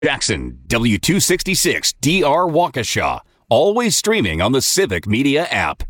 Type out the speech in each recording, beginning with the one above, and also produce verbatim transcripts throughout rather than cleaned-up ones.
Jackson, W two sixty-six D R Waukesha. Always streaming on the Civic Media app.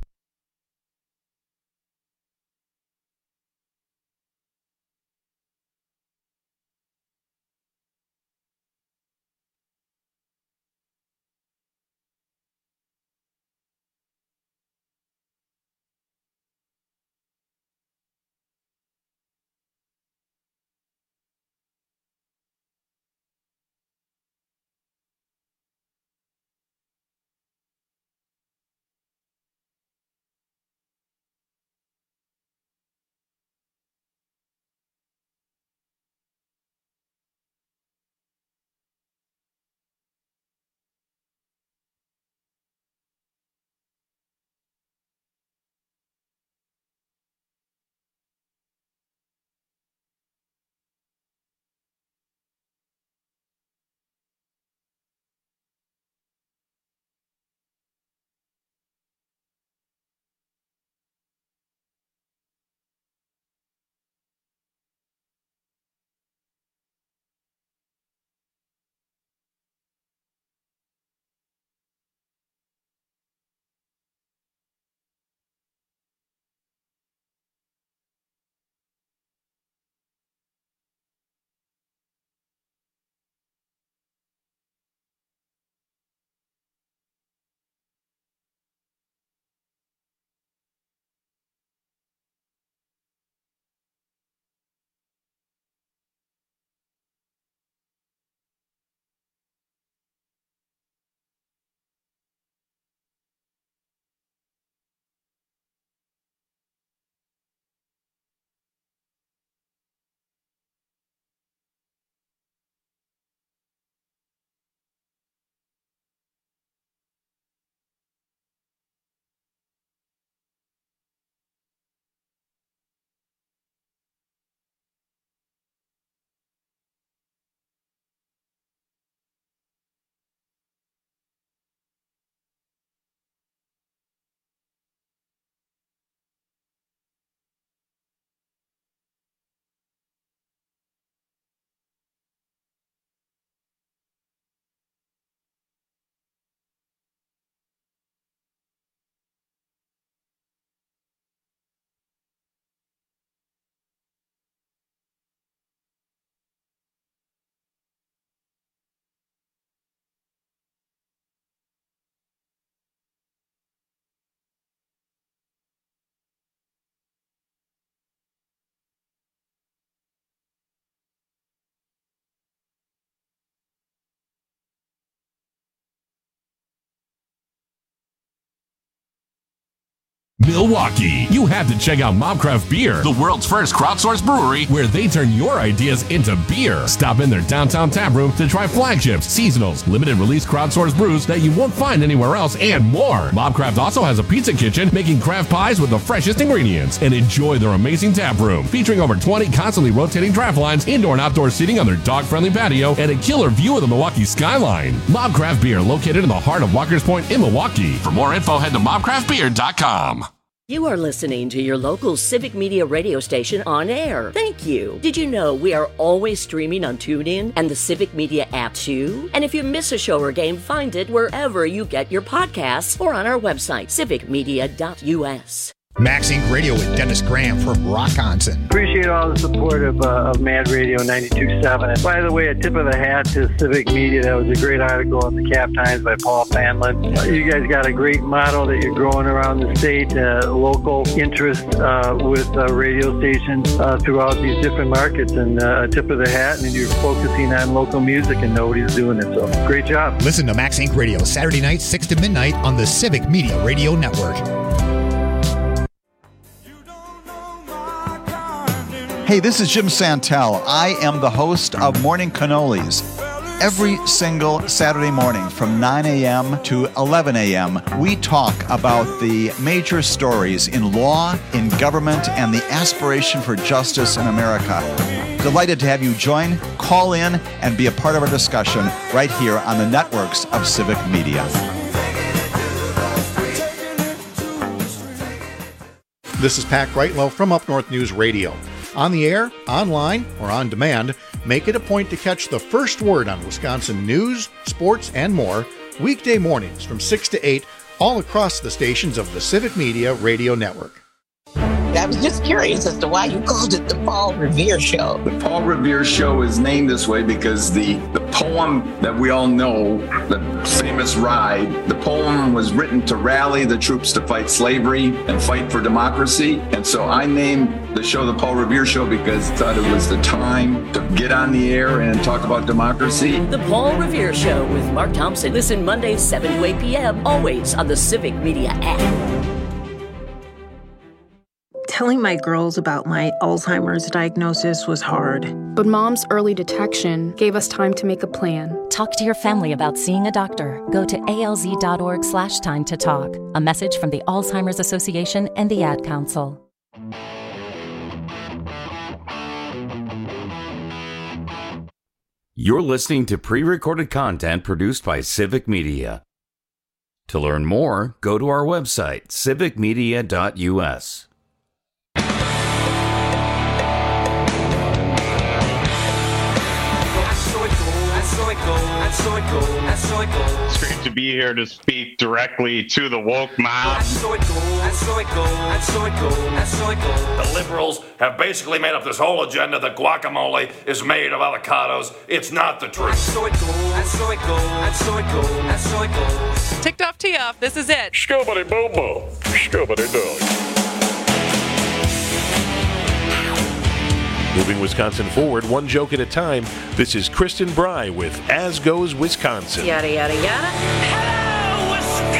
Milwaukee. You have to check out Mobcraft Beer, the world's first crowdsourced brewery, where they turn your ideas into beer. Stop in their downtown tap room to try flagships, seasonals, limited release crowdsourced brews that you won't find anywhere else, and more. Mobcraft also has a pizza kitchen making craft pies with the freshest ingredients. And enjoy their amazing tap room, featuring over twenty constantly rotating draft lines, indoor and outdoor seating on their dog-friendly patio, and a killer view of the Milwaukee skyline. Mobcraft Beer, located in the heart of Walker's Point in Milwaukee. For more info, head to mobcraft beer dot com. You are listening to your local Civic Media radio station on air. Thank you. Did you know we are always streaming on TuneIn and the Civic Media app too? And if you miss a show or game, find it wherever you get your podcasts or on our website, civic media dot u s. Max Inc Radio with Dennis Graham from Rockonson. Appreciate all the support of, uh, of Mad Radio ninety-two point seven. And by the way, a tip of the hat to Civic Media. That was a great article in the Cap Times by Paul Fanlin. Uh, you guys got a great model that you're growing around the state, uh, local interest uh, with uh, radio stations uh, throughout these different markets. And uh, a tip of the hat, and you're focusing on local music, and nobody's doing it. So great job. Listen to Max Inc Radio Saturday night, six to midnight on the Civic Media Radio Network. Hey, this is Jim Santel. I am the host of Morning Cannolis. Every single Saturday morning from nine a.m. to eleven a.m., we talk about the major stories in law, in government, and the aspiration for justice in America. Delighted to have you join, call in, and be a part of our discussion right here on the networks of Civic Media. This is Pat Greitlow from Up North News Radio. On the air, online, or on demand, Make it a point to catch the first word on Wisconsin news, sports, and more weekday mornings from six to eight all across the stations of the Civic Media Radio Network. I was just curious as to why you called it the Paul Revere Show. The Paul Revere Show is named this way because the, the poem that we all know, the famous ride, the poem was written to rally the troops to fight slavery and fight for democracy. And so I named the show the Paul Revere Show because I thought it was the time to get on the air and talk about democracy. The Paul Revere Show with Mark Thompson. Listen Mondays seven to eight p.m. always on the Civic Media app. Telling my girls about my Alzheimer's diagnosis was hard. But Mom's early detection gave us time to make a plan. Talk to your family about seeing a doctor. Go to alz.org slash time to talk. A message from the Alzheimer's Association and the Ad Council. You're listening to pre-recorded content produced by Civic Media. To learn more, go to our website, civic media dot u s. It's great to be here to speak directly to the woke mob. The liberals have basically made up this whole agenda that guacamole is made of avocados. It's not the truth. Ticked off, tee off. This is it. Scoobity boo boo. Scoobity doo. Moving Wisconsin forward, one joke at a time. This is Kristen Bry with As Goes Wisconsin. Yada, yada, yada. Hello,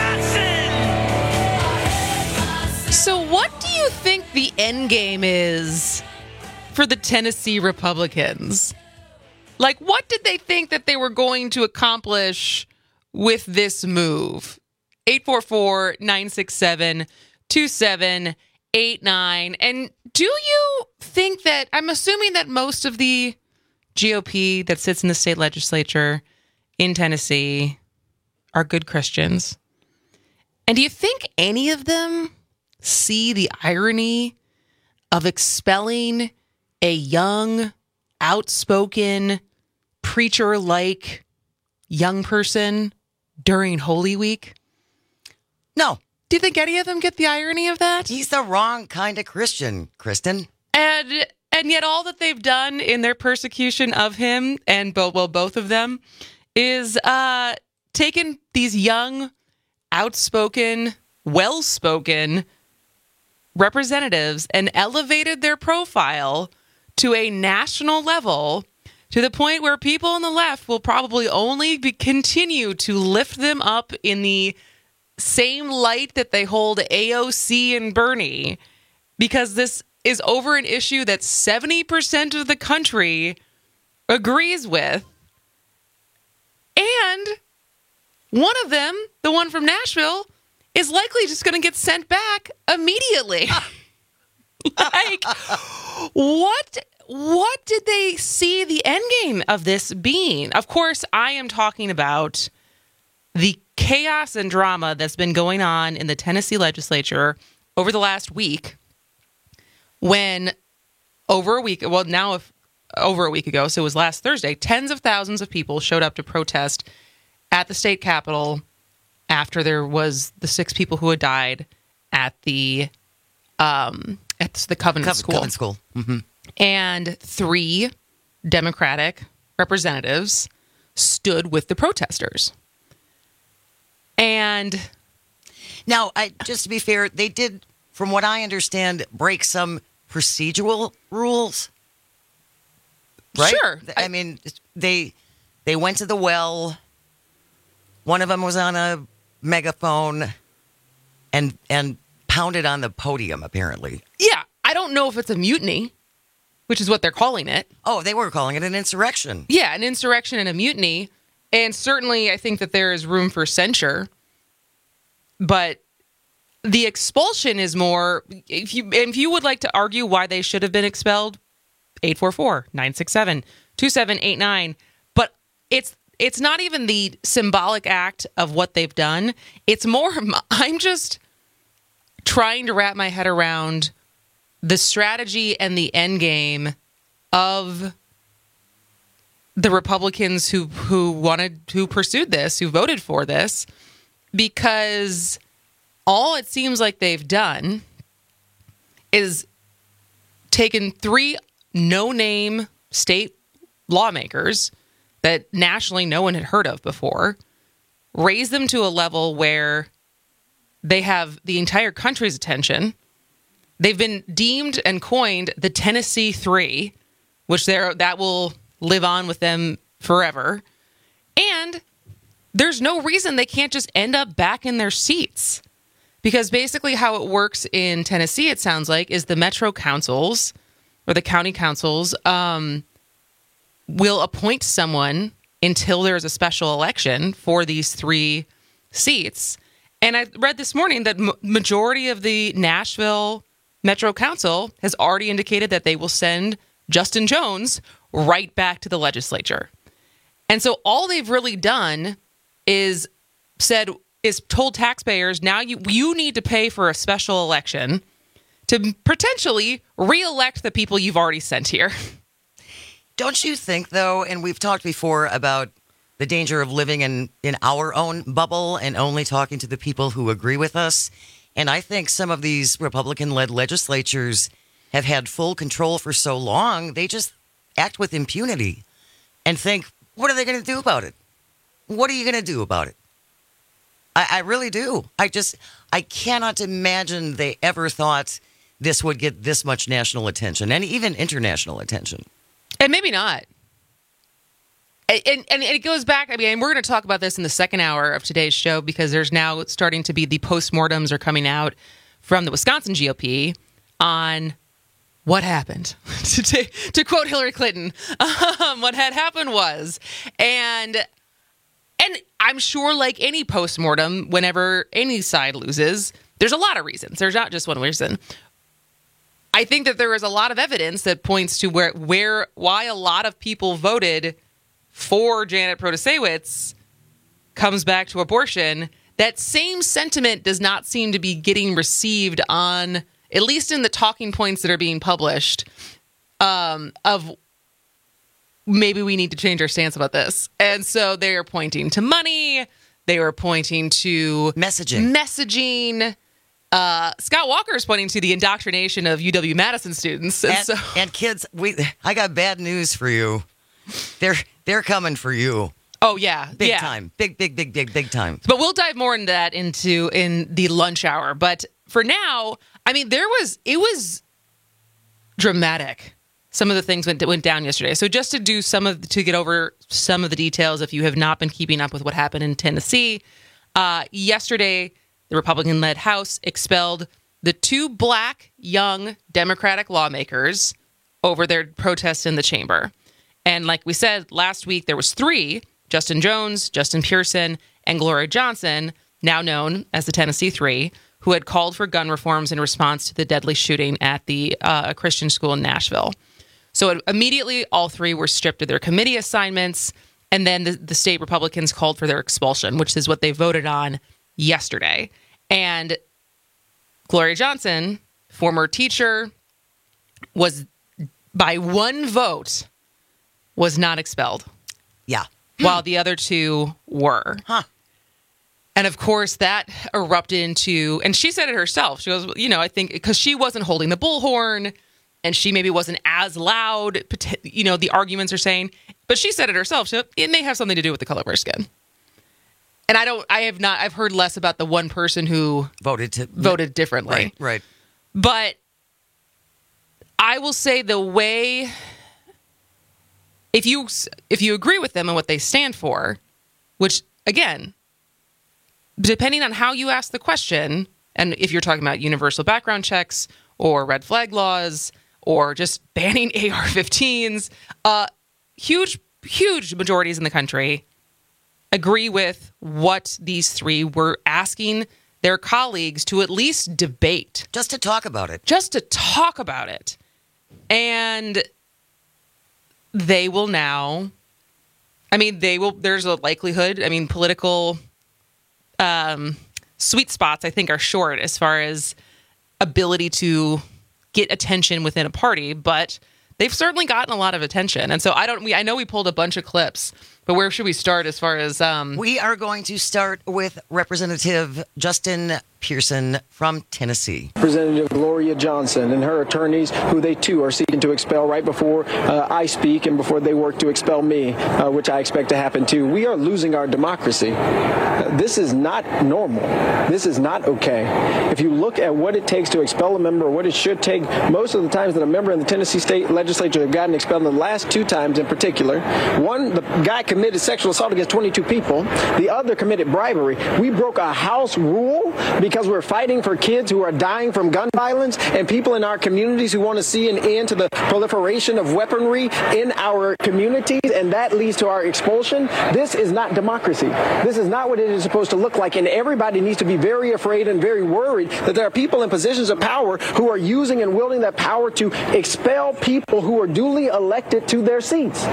Wisconsin! So what do you think the end game is for the Tennessee Republicans? Like, what did they think that they were going to accomplish with this move? eight four four, nine six seven, two seven eight nine. And do you think that, I'm assuming that most of the G O P that sits in the state legislature in Tennessee are good Christians. And do you think any of them see the irony of expelling a young, outspoken, preacher-like young person during Holy Week? No. Do you think any of them get the irony of that? He's the wrong kind of Christian, Kristen. And and yet all that they've done in their persecution of him, and both, well, both of them, is uh, taken these young, outspoken, well-spoken representatives and elevated their profile to a national level to the point where people on the left will probably only be, continue to lift them up in the same light that they hold A O C and Bernie, because this is over an issue that seventy percent of the country agrees with. And one of them, the one from Nashville, is likely just going to get sent back immediately. Like, what what did they see the end game of this being? Of course, I am talking about the chaos and drama that's been going on in the Tennessee legislature over the last week, when over a week, well, now if, over a week ago, so it was last Thursday, tens of thousands of people showed up to protest at the state capitol after there was the six people who had died at the um, at the Covenant Co- School. Covenant School. Mm-hmm. And three Democratic representatives stood with the protesters. And now, I, just to be fair, they did, from what I understand, break some procedural rules. Right? Sure. I, I mean, they they went to the well. One of them was on a megaphone and and pounded on the podium, apparently. Yeah, I don't know if it's a mutiny, which is what they're calling it. Oh, they were calling it an insurrection. Yeah, an insurrection and a mutiny. And certainly I think that there is room for censure. But the expulsion is more, if you if you would like to argue why they should have been expelled, eight four four, nine six seven, two seven eight nine. But it's it's not even the symbolic act of what they've done. It's more, I'm just trying to wrap my head around the strategy and the end game of the Republicans who who wanted who pursued this, who voted for this, because all it seems like they've done is taken three no-name state lawmakers that nationally no one had heard of before, raised them to a level where they have the entire country's attention. They've been deemed and coined the Tennessee Three, which they're, that will live on with them forever. And there's no reason they can't just end up back in their seats. Because basically how it works in Tennessee, it sounds like, is the metro councils or the county councils um, will appoint someone until there's a special election for these three seats. And I read this morning that m- majority of the Nashville Metro Council has already indicated that they will send Justin Jones right back to the legislature. And so all they've really done is said, is told taxpayers, now you you need to pay for a special election to potentially reelect the people you've already sent here. Don't you think, though, and we've talked before about the danger of living in, in our own bubble and only talking to the people who agree with us. And I think some of these Republican-led legislatures have had full control for so long, they just act with impunity and think, what are they going to do about it? What are you going to do about it? I, I really do. I just, I cannot imagine they ever thought this would get this much national attention and even international attention. And maybe not. And, and, and it goes back, I mean, and we're going to talk about this in the second hour of today's show because there's now starting to be the postmortems are coming out from the Wisconsin G O P on what happened. to, to, to quote Hillary Clinton, um, what had happened was, and and I'm sure like any postmortem, whenever any side loses, there's a lot of reasons. There's not just one reason. I think that there is a lot of evidence that points to where, where why a lot of people voted for Janet Protasewicz comes back to abortion. That same sentiment does not seem to be getting received on, at least in the talking points that are being published, um, of maybe we need to change our stance about this. And so they are pointing to money. They were pointing to messaging. Messaging. Uh, Scott Walker is pointing to the indoctrination of U W-Madison students. And, And, so, and kids, we I got bad news for you. They're they're coming for you. Oh, yeah. Big yeah. time. Big, big, big, big, big time. But we'll dive more into that into in the lunch hour. But for now, I mean, there was, it was dramatic. Some of the things went went down yesterday. So just to do some of, to get over some of the details, if you have not been keeping up with what happened in Tennessee, uh, yesterday, the Republican-led House expelled the two black young Democratic lawmakers over their protests in the chamber. And like we said, last week there was three, Justin Jones, Justin Pearson, and Gloria Johnson, now known as the Tennessee Three, who had called for gun reforms in response to the deadly shooting at the uh, Christian school in Nashville. So it, immediately, all three were stripped of their committee assignments, and then the, the state Republicans called for their expulsion, which is what they voted on yesterday. And Gloria Johnson, former teacher, was by one vote was not expelled. Yeah. While the other two were. Huh. And of course that erupted into, and she said it herself. She goes, you know, I think because she wasn't holding the bullhorn and she maybe wasn't as loud, you know, the arguments are saying, but she said it herself. So it may have something to do with the color of her skin. And I don't, I have not, I've heard less about the one person who voted to voted differently. Right, right. But I will say the way, if you if you agree with them and what they stand for, which again, depending on how you ask the question, and if you're talking about universal background checks or red flag laws or just banning A R fifteens, uh, huge, huge majorities in the country agree with what these three were asking their colleagues to at least debate. Just to talk about it. Just to talk about it. And they will now, I mean, they will, there's a likelihood, I mean, political um, sweet spots, I think, are short as far as ability to get attention within a party, but they've certainly gotten a lot of attention. And so I don't, we, I know we pulled a bunch of clips, but where should we start as far as... Um, we are going to start with Representative Justin Pearson from Tennessee. Representative Gloria Johnson and her attorneys, who they too are seeking to expel right before uh, I speak and before they work to expel me, uh, which I expect to happen too. We are losing our democracy. Uh, this is not normal. This is not okay. If you look at what it takes to expel a member, what it should take, most of the times that a member in the Tennessee State Legislature have gotten expelled, in the last two times in particular, one, the guy committed sexual assault against twenty-two people. The other committed bribery. We broke a House rule because we're fighting for kids who are dying from gun violence and people in our communities who want to see an end to the proliferation of weaponry in our communities, and that leads to our expulsion. This is not democracy. This is not what it is supposed to look like, and everybody needs to be very afraid and very worried that there are people in positions of power who are using and wielding that power to expel people who are duly elected to their seats.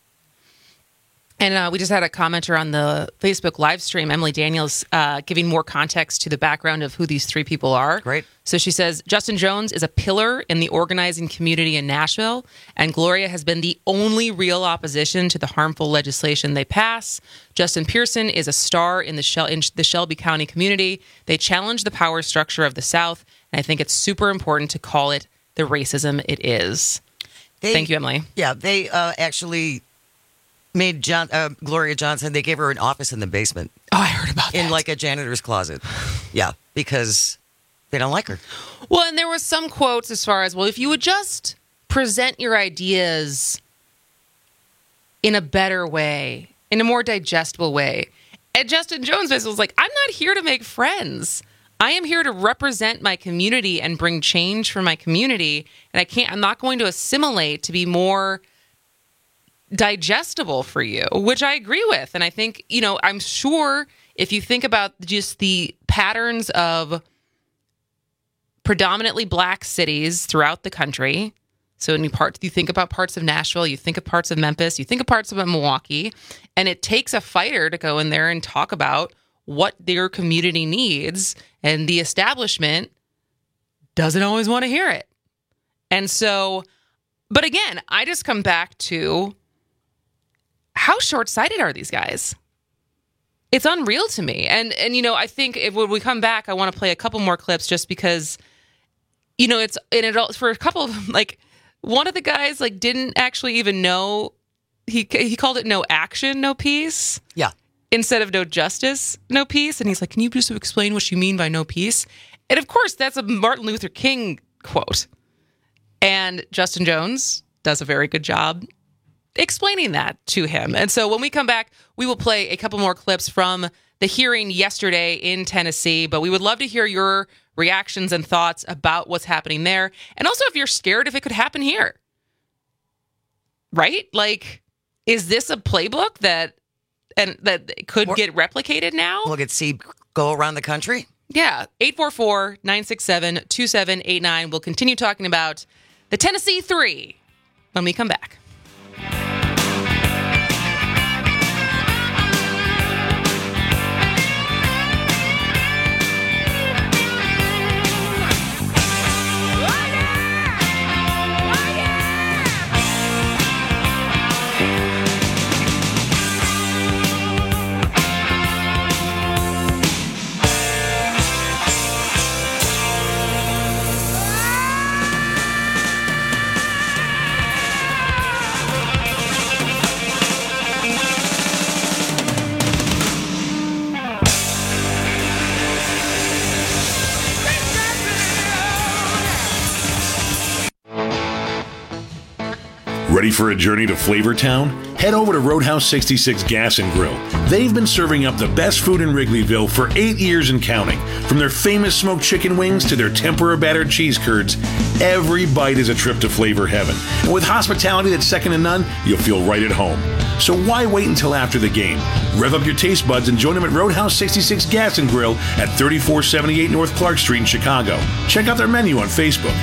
And uh, we just had a commenter on the Facebook live stream, Emily Daniels, uh, giving more context to the background of who these three people are. Great. So she says, Justin Jones is a pillar in the organizing community in Nashville, and Gloria has been the only real opposition to the harmful legislation they pass. Justin Pearson is a star in the, Shel- in the Shelby County community. They challenge the power structure of the South, and I think it's super important to call it the racism it is. They, Thank you, Emily. Yeah, they uh, actually... made John, uh, Gloria Johnson, they gave her an office in the basement. Oh, I heard about that. In like a janitor's closet. Yeah, because they don't like her. Well, and there was some quotes as far as, well, if you would just present your ideas in a better way, in a more digestible way. And Justin Jones was like, I'm not here to make friends. I am here to represent my community and bring change for my community. And I can't, I'm not going to assimilate to be more digestible for you, which I agree with. And I think, you know, I'm sure if you think about just the patterns of predominantly black cities throughout the country, so when you part, you think about parts of Nashville, you think of parts of Memphis, you think of parts of Milwaukee, and it takes a fighter to go in there and talk about what their community needs, and the establishment doesn't always want to hear it. And so, but again, I just come back to how short-sighted are these guys? It's unreal to me. And, and you know, I think if, when we come back, I want to play a couple more clips just because, you know, it's, and it, for a couple of them, like, one of the guys, like, didn't actually even know, he he called it no action, no peace. Yeah. Instead of no justice, no peace. And he's like, can you just explain what you mean by no peace? And of course, that's a Martin Luther King quote. And Justin Jones does a very good job explaining that to him. And so when we come back, we will play a couple more clips from the hearing yesterday in Tennessee, but we would love to hear your reactions and thoughts about what's happening there. And also if you're scared if it could happen here. Right? Like, is this a playbook that and that could or, get replicated now? Look at see go around the country? Yeah. eight four four, nine six seven, two seven eight nine. We'll continue talking about the Tennessee Three when we come back. Ready for a journey to Flavortown? Head over to Roadhouse sixty-six Gas and Grill. They've been serving up the best food in Wrigleyville for eight years and counting. From their famous smoked chicken wings to their tempura battered cheese curds, every bite is a trip to flavor heaven. And with hospitality that's second to none, you'll feel right at home. So why wait until after the game? Rev up your taste buds and join them at Roadhouse sixty-six Gas and Grill at thirty-four seventy-eight North Clark Street in Chicago. Check out their menu on Facebook.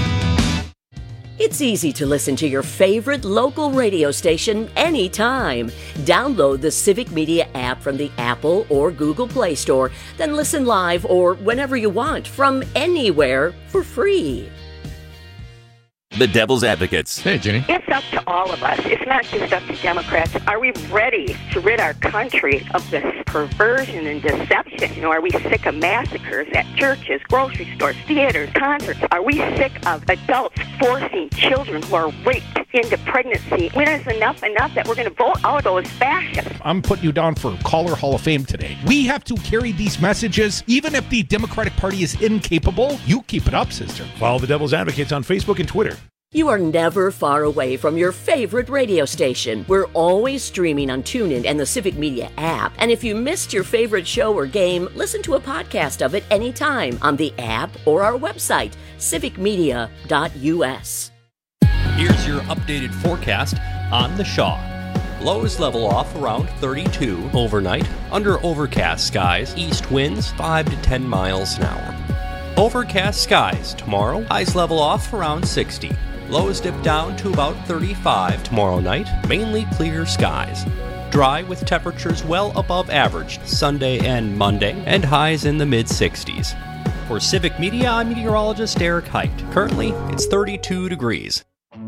It's easy to listen to your favorite local radio station anytime. Download the Civic Media app from the Apple or Google Play Store, then listen live or whenever you want from anywhere for free. the Devil's Advocates. Hey, Jenny. It's up to all of us. It's not just up to Democrats. Are we ready to rid our country of this perversion and deception? You know, are we sick of massacres at churches, grocery stores, theaters, concerts? Are we sick of adults forcing children who are raped into pregnancy? When is enough enough that we're going to vote out those fascists? I'm putting you down for Caller Hall of Fame today. We have to carry these messages, even if the Democratic Party is incapable. You keep it up, sister. Follow the Devil's Advocates on Facebook and Twitter. You are never far away from your favorite radio station. We're always streaming on TuneIn and the Civic Media app. And if you missed your favorite show or game, listen to a podcast of it anytime on the app or our website, civic media dot u s. Here's your updated forecast on the Shaw. Lows level off around thirty-two overnight, under overcast skies, east winds five to ten miles an hour. Overcast skies tomorrow, highs level off around sixty. Lows dip down to about thirty-five tomorrow night, mainly clear skies. Dry with temperatures well above average Sunday and Monday, and highs in the mid-sixties. For Civic Media, I'm meteorologist Eric Height. Currently, it's thirty-two degrees.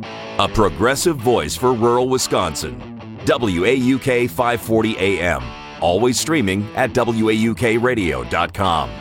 A progressive voice for rural Wisconsin. W A U K five forty A M. Always streaming at W A U K radio dot com.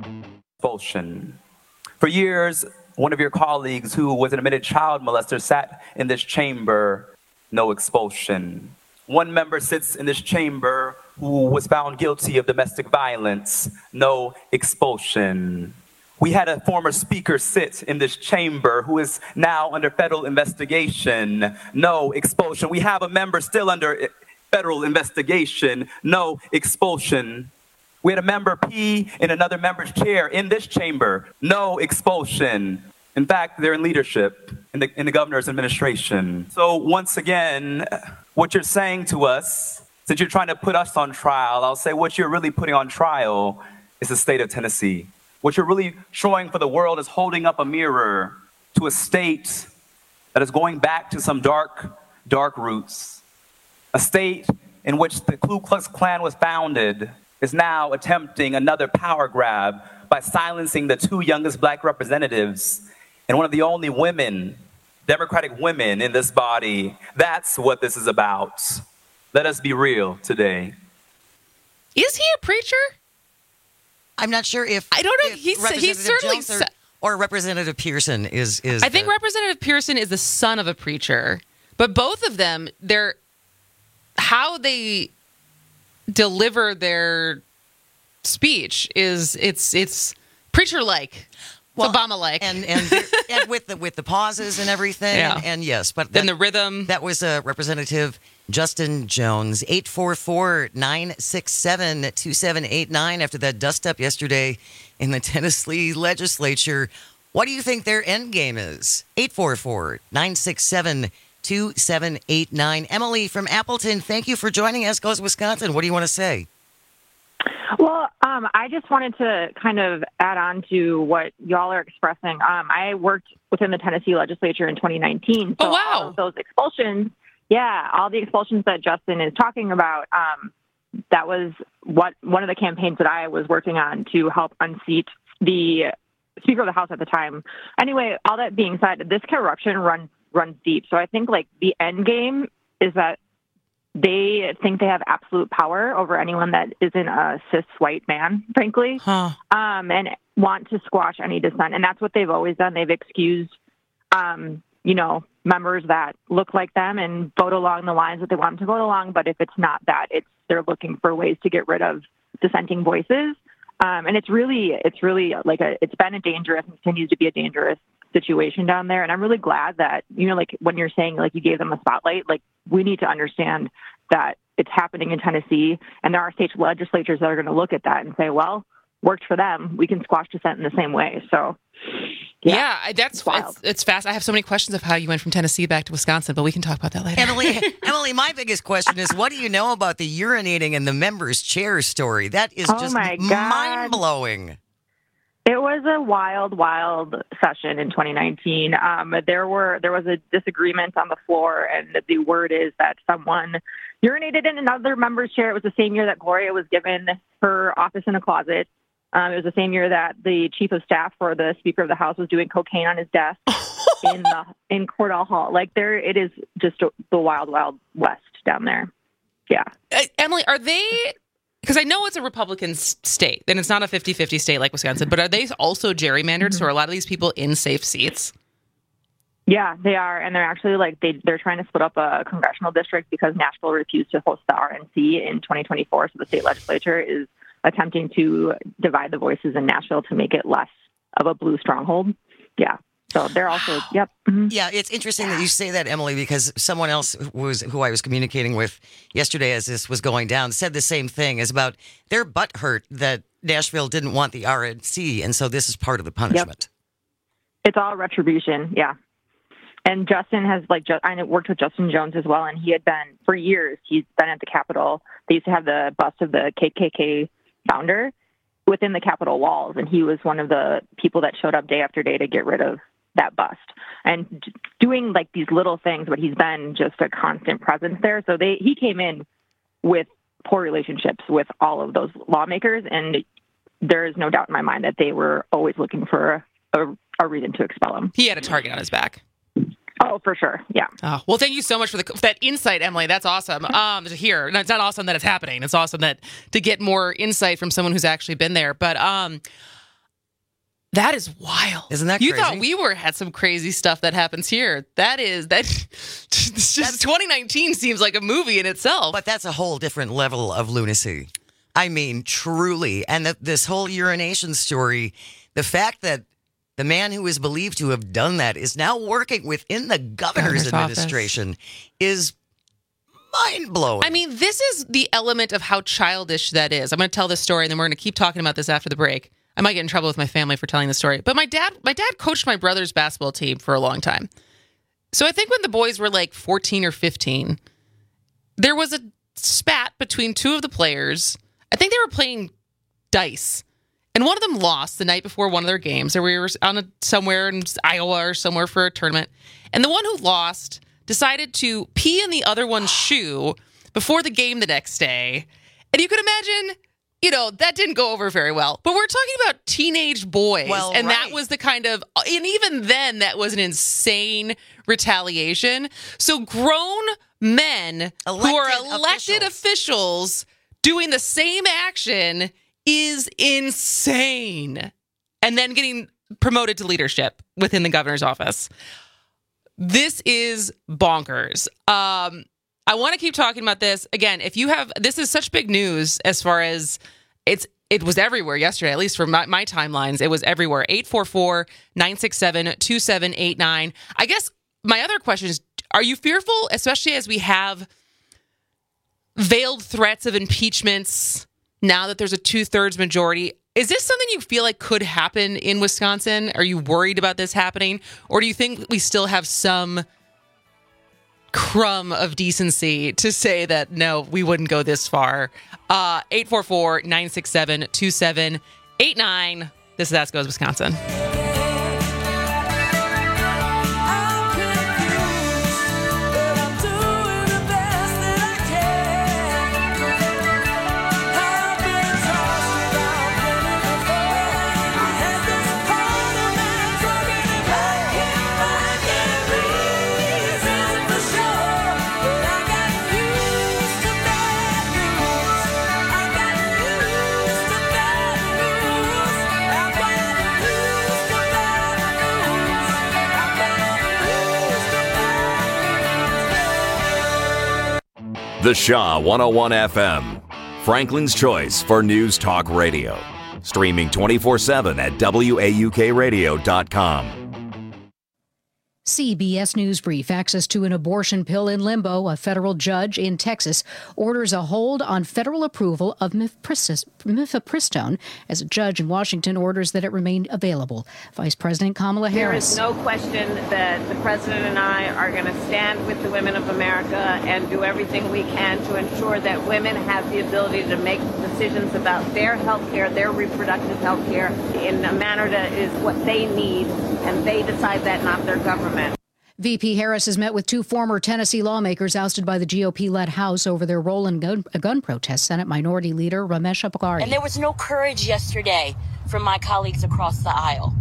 Expulsion. For years, one of your colleagues who was an admitted child molester sat in this chamber, no expulsion. One member sits in this chamber who was found guilty of domestic violence, no expulsion. We had a former speaker sit in this chamber who is now under federal investigation, no expulsion. We have a member still under federal investigation, no expulsion. We had a member pee in another member's chair in this chamber. No expulsion. In fact, they're in leadership in the, in the governor's administration. So once again, what you're saying to us, since you're trying to put us on trial, I'll say what you're really putting on trial is the state of Tennessee. What you're really showing for the world is holding up a mirror to a state that is going back to some dark, dark roots. A state in which the Ku Klux Klan was founded is now attempting another power grab by silencing the two youngest black representatives and one of the only women, Democratic women in this body. That's what this is about. Let us be real today. Is he a preacher? I'm not sure if I don't know. He's he's certainly Jones or, or Representative Pearson is is. I think the, Representative Pearson is the son of a preacher, but both of them, they're how they deliver their speech is it's it's preacher like, well, Obama like, and and, and with the with the pauses and everything, yeah. and, and yes, but then that, the rhythm. That was uh, Representative Justin Jones, eight four four, nine six seven, two seven eight nine. After that dust up yesterday in the Tennessee legislature, what do you think their end game is? eight four four, nine six seven, two seven eight nine. Emily from Appleton, thank you for joining us. Goes Wisconsin. What do you want to say? Well, um, I just wanted to kind of add on to what y'all are expressing. Um, I worked within the Tennessee legislature in twenty nineteen. So oh, wow. All of those expulsions, yeah, all the expulsions that Justin is talking about, um, that was what one of the campaigns that I was working on to help unseat the Speaker of the House at the time. Anyway, all that being said, this corruption runs runs deep. So I think like the end game is that they think they have absolute power over anyone that isn't a cis white man, frankly, huh. um, and want to squash any dissent. And that's what they've always done. They've excused, um, you know, members that look like them and vote along the lines that they want them to vote along. But if it's not that, it's they're looking for ways to get rid of dissenting voices. Um, and it's really, it's really like a, it's been a dangerous and continues to be a dangerous situation down there. And I'm really glad that, you know, like when you're saying like you gave them a spotlight, like we need to understand that it's happening in Tennessee and there are state legislatures that are going to look at that and say, well, worked for them. We can squash dissent in the same way. So yeah, yeah that's, it's, it's, it's fast. I have so many questions of how you went from Tennessee back to Wisconsin, but we can talk about that later. Emily, Emily, my biggest question is, what do you know about the urinating in the members' chair story? That is oh just my God. mind-blowing. It was a wild, wild session in twenty nineteen. Um, there were there was a disagreement on the floor, and the word is that someone urinated in another member's chair. It was the same year that Gloria was given her office in a closet. Um, it was the same year that the chief of staff for the Speaker of the House was doing cocaine on his desk. in the in Cordell Hall. Like there, it is just the wild, wild west down there. Yeah. Uh, Emily, are they? Because I know it's a Republican s- state, and it's not a fifty-fifty state like Wisconsin. But are they also gerrymandered? Mm-hmm. So are a lot of these people in safe seats? Yeah, they are, and they're actually like they they're trying to split up a congressional district because Nashville refused to host the R N C in twenty twenty-four. So the state legislature is attempting to divide the voices in Nashville to make it less of a blue stronghold. Yeah. So they're also, wow. Yep. Mm-hmm. Yeah, it's interesting yeah. that you say that, Emily, because someone else was who I was communicating with yesterday as this was going down said the same thing, is about their butt hurt that Nashville didn't want the R N C, and so this is part of the punishment. Yep. It's all retribution, yeah. And Justin has, like, I worked with Justin Jones as well, and he had been, for years, he's been at the Capitol. They used to have the bust of the K K K founder within the Capitol walls, and he was one of the people that showed up day after day to get rid of that bust. And doing, like, these little things, but he's been just a constant presence there. So they he came in with poor relationships with all of those lawmakers, and there is no doubt in my mind that they were always looking for a, a, a reason to expel him. He had a target on his back. Oh, for sure. Yeah. Oh, well, thank you so much for, the, for that insight, Emily. That's awesome. Um, to hear. It's not awesome that it's happening. It's awesome that to get more insight from someone who's actually been there. But um, that is wild. Isn't that you crazy? You thought we were had some crazy stuff that happens here. That is that. Just that's, twenty nineteen seems like a movie in itself. But that's a whole different level of lunacy. I mean, truly. And that this whole urination story, the fact that the man who is believed to have done that is now working within the governor's, governor's administration office. Is mind-blowing. I mean, this is the element of how childish that is. I'm going to tell this story, and then we're going to keep talking about this after the break. I might get in trouble with my family for telling the story. But my dad, my dad coached my brother's basketball team for a long time. So I think when the boys were like fourteen or fifteen, there was a spat between two of the players. I think they were playing dice. And one of them lost the night before one of their games. Or we were on a, somewhere in Iowa or somewhere for a tournament. And the one who lost decided to pee in the other one's shoe before the game the next day. And you could imagine, you know, that didn't go over very well. But we're talking about teenage boys. Well, and right. that was the kind of, and even then, that was an insane retaliation. So grown men elected who are elected officials. officials doing the same action is insane. And then getting promoted to leadership within the governor's office. This is bonkers. Um, I want to keep talking about this. Again, if you have, this is such big news as far as it's, it was everywhere yesterday, at least for my, my timelines. It was everywhere. eight four four, nine six seven, two seven eight nine. I guess my other question is, are you fearful, especially as we have veiled threats of impeachments now that there's a two-thirds majority? Is this something you feel like could happen in Wisconsin? Are you worried about this happening? Or do you think we still have some crumb of decency to say that, no, we wouldn't go this far? Uh, eight four four, nine six seven, two seven eight nine. This is Ask Goes Wisconsin. The Shaw one oh one F M, Franklin's choice for news talk radio. Streaming twenty-four seven at W A U K radio dot com. C B S News Brief. Access to an abortion pill in limbo. A federal judge in Texas orders a hold on federal approval of mifepristone as a judge in Washington orders that it remain available. Vice President Kamala Harris. There is no question that the president and I are going to stand with the women of America and do everything we can to ensure that women have the ability to make decisions about their health care, their reproductive health care, in a manner that is what they need, and they decide that, not their government. V P Harris has met with two former Tennessee lawmakers ousted by the G O P-led House over their role in gun, gun protests. Senate Minority Leader Ramesh Abagari. And there was no courage yesterday from my colleagues across the aisle.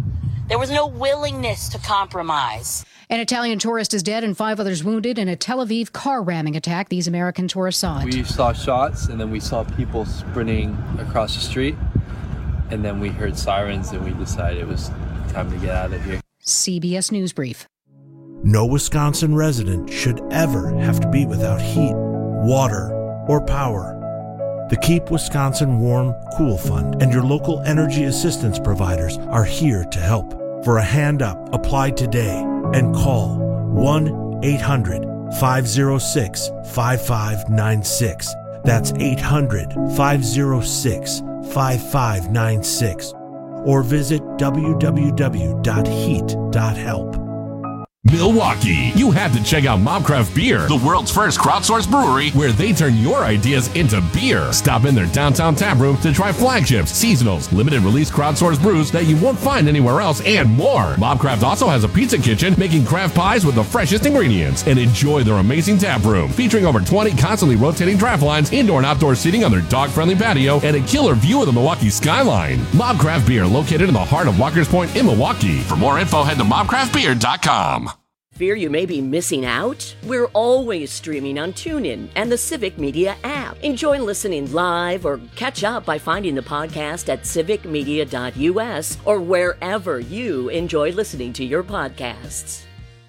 There was no willingness to compromise. An Italian tourist is dead and five others wounded in a Tel Aviv car ramming attack. These American tourists saw it. We saw shots, and then we saw people sprinting across the street, and then we heard sirens, and we decided it was time to get out of here. C B S News Brief. No Wisconsin resident should ever have to be without heat, water, or power. The Keep Wisconsin Warm, Cool Fund and your local energy assistance providers are here to help. For a hand up, apply today and call one eight hundred five oh six five five nine six. That's eight hundred five oh six five five nine six. Or visit w w w dot heat dot help. Milwaukee, you have to check out Mobcraft Beer, the world's first crowdsourced brewery where they turn your ideas into beer. Stop in their downtown tap room to try flagships, seasonals, limited release crowdsourced brews that you won't find anywhere else, and more. Mobcraft also has a pizza kitchen making craft pies with the freshest ingredients. And enjoy their amazing tap room, featuring over twenty constantly rotating draft lines, indoor and outdoor seating on their dog-friendly patio, and a killer view of the Milwaukee skyline. Mobcraft Beer, located in the heart of Walker's Point in Milwaukee. For more info, head to mob craft beer dot com. Fear you may be missing out? We're always streaming on TuneIn and the Civic Media app. Enjoy listening live or catch up by finding the podcast at civic media dot u s or wherever you enjoy listening to your podcasts.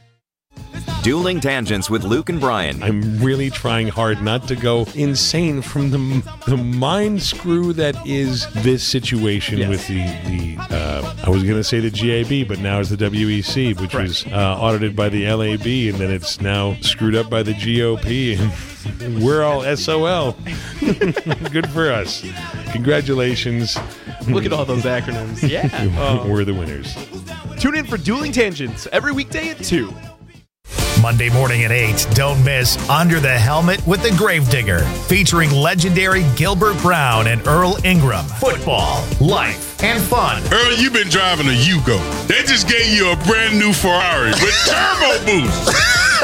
Dueling Tangents with Luke and Brian. I'm really trying hard not to go insane from the the mind screw that is this situation yes. with the, the uh, I was going to say the G A B, but now it's the W E C, which right. was uh, audited by the L A B, and then it's now screwed up by the G O P, and we're all S O L. Good for us. Congratulations. Look at all those acronyms. Yeah. We're the winners. Tune in for Dueling Tangents every weekday at two. Monday morning at eight, don't miss Under the Helmet with the Gravedigger, featuring legendary Gilbert Brown and Earl Ingram. Football, life, and fun. Earl, you've been driving a Yugo. They just gave you a brand new Ferrari with turbo boost.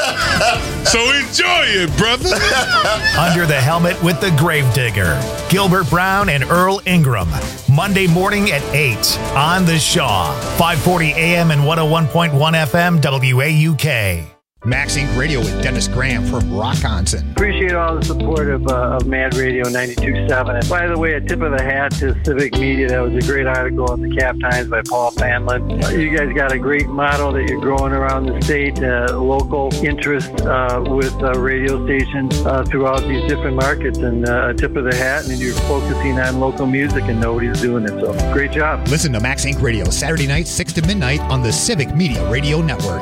So enjoy it, brother. Under the Helmet with the Gravedigger, Gilbert Brown and Earl Ingram. Monday morning at eight on The Shaw, five forty A M and one oh one point one F M W A U K. Max Inc Radio with Dennis Graham from Rockonson. Appreciate all the support of, uh, of Mad Radio ninety-two point seven. And by the way, a tip of the hat to Civic Media. That was a great article in the Cap Times by Paul Fanlin. Uh, you guys got a great model that you're growing around the state, uh, local interest uh, with uh, radio stations uh, throughout these different markets. And uh, a tip of the hat, and you're focusing on local music, and nobody's doing it. So great job. Listen to Max Inc Radio Saturday night, six to midnight on the Civic Media Radio Network.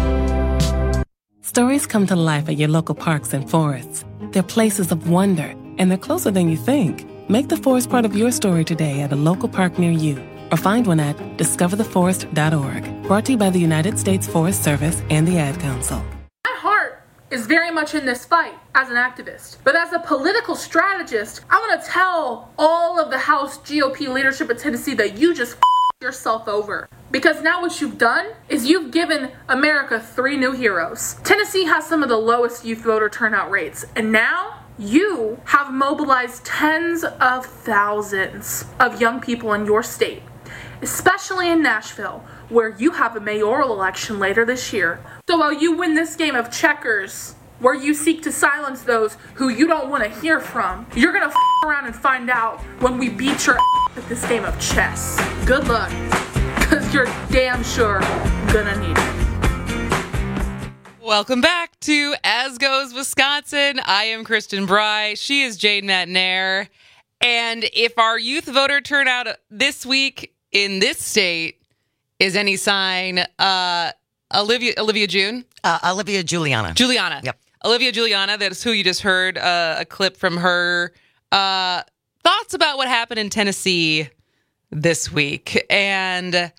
Stories come to life at your local parks and forests. They're places of wonder, and they're closer than you think. Make the forest part of your story today at a local park near you, or find one at discover the forest dot org. Brought to you by the United States Forest Service and the Ad Council. My heart is very much in this fight as an activist. But as a political strategist, I want to tell all of the House G O P leadership in Tennessee that you just f- yourself over. Because now what you've done is you've given America three new heroes. Tennessee has some of the lowest youth voter turnout rates, and now you have mobilized tens of thousands of young people in your state, especially in Nashville, where you have a mayoral election later this year. So while you win this game of checkers, where you seek to silence those who you don't want to hear from, you're gonna f*** around and find out when we beat your ass at this game of chess. Good luck, because you're damn sure gonna need it. Welcome back to As Goes Wisconsin. I am Kristen Bry. She is Jade Matnair. And if our youth voter turnout this week in this state is any sign, uh, Olivia Olivia June? Uh, Olivia Juliana. Juliana. Yep. Olivia Juliana, that's who you just heard uh, a clip from her uh, thoughts about what happened in Tennessee this week. And uh,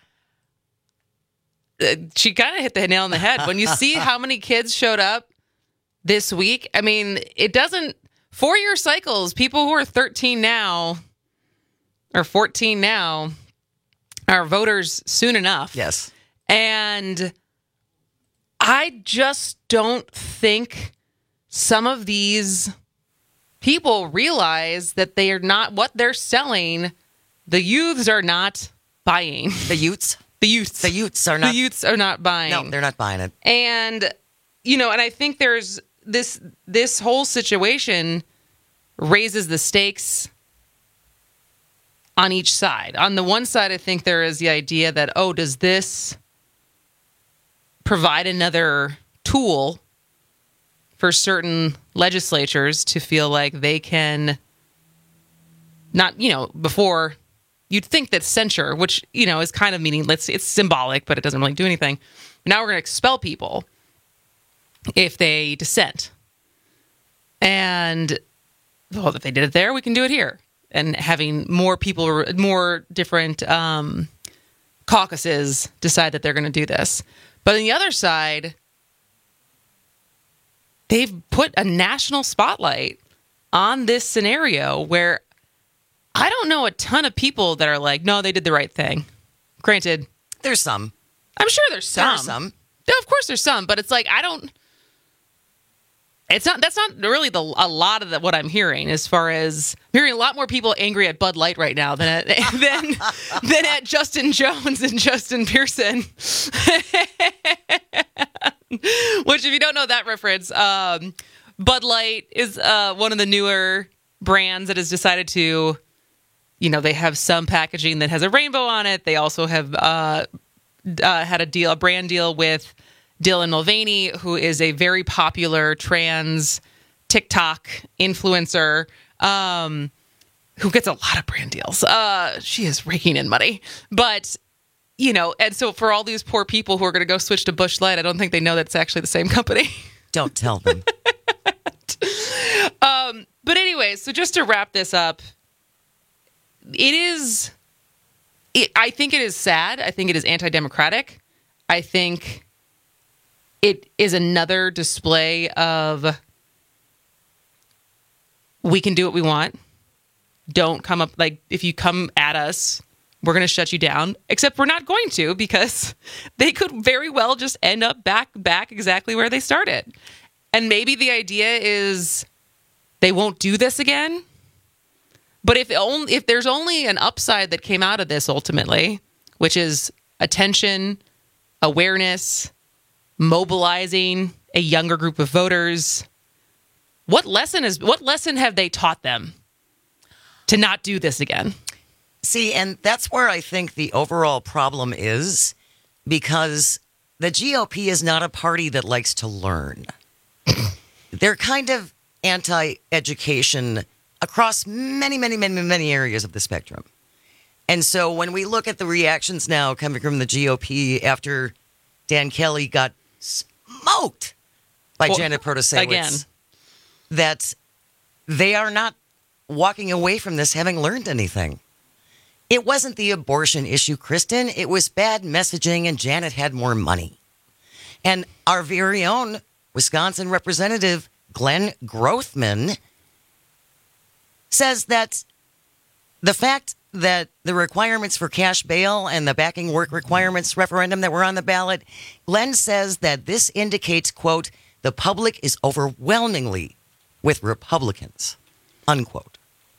she kind of hit the nail on the head. When you see how many kids showed up this week, I mean, it doesn't, four-year cycles, people who are thirteen now or fourteen now are voters soon enough. Yes. And I just don't think some of these people realize that they are not what they're selling. The youths are not buying. The youths? The youths. The youths are not. The youths are not buying. No, they're not buying it. And, you know, and I think there's this this whole situation raises the stakes on each side. On the one side, I think there is the idea that, oh, does this provide another tool for certain legislatures to feel like they can not, you know, before you'd think that censure, which, you know, is kind of meaningless, it's symbolic, but it doesn't really do anything. Now we're going to expel people if they dissent. And, well, if they did it there, we can do it here. And having more people, more different um, caucuses decide that they're going to do this. But on the other side, they've put a national spotlight on this scenario where I don't know a ton of people that are like, no, they did the right thing. Granted, there's some. I'm sure there's some. There are some. No, of course there's some, but it's like I don't. It's not. That's not really the a lot of the, what I'm hearing. As far as I'm hearing a lot more people angry at Bud Light right now than at, than than at Justin Jones and Justin Pearson. Which, if you don't know that reference, um, Bud Light is uh, one of the newer brands that has decided to, you know, they have some packaging that has a rainbow on it. They also have uh, uh, had a deal, a brand deal with Dylan Mulvaney, who is a very popular trans TikTok influencer, um, who gets a lot of brand deals. Uh, she is raking in money, but. You know, and so for all these poor people who are going to go switch to Busch Light, I don't think they know that's actually the same company. Don't tell them. um, but anyway, so just to wrap this up, it is, it, I think it is sad. I think it is anti-democratic. I think it is another display of we can do what we want. Don't come up, like, if you come at us, we're going to shut you down, except we're not going to, because they could very well just end up back, back exactly where they started. And maybe the idea is they won't do this again. But if only, if there's only an upside that came out of this ultimately, which is attention, awareness, mobilizing a younger group of voters, what lesson is, what lesson have they taught them to not do this again? See, and that's where I think the overall problem is, because the G O P is not a party that likes to learn. They're kind of anti-education across many, many, many, many areas of the spectrum. And so when we look at the reactions now coming from the G O P after Dan Kelly got smoked by well, Janet Protasiewicz, again, that they are not walking away from this having learned anything. It wasn't the abortion issue, Kristen. It was bad messaging, and Janet had more money. And our very own Wisconsin Representative Glenn Grothman says that the fact that the requirements for cash bail and the backing work requirements referendum that were on the ballot, Glenn says that this indicates, quote, the public is overwhelmingly with Republicans, unquote.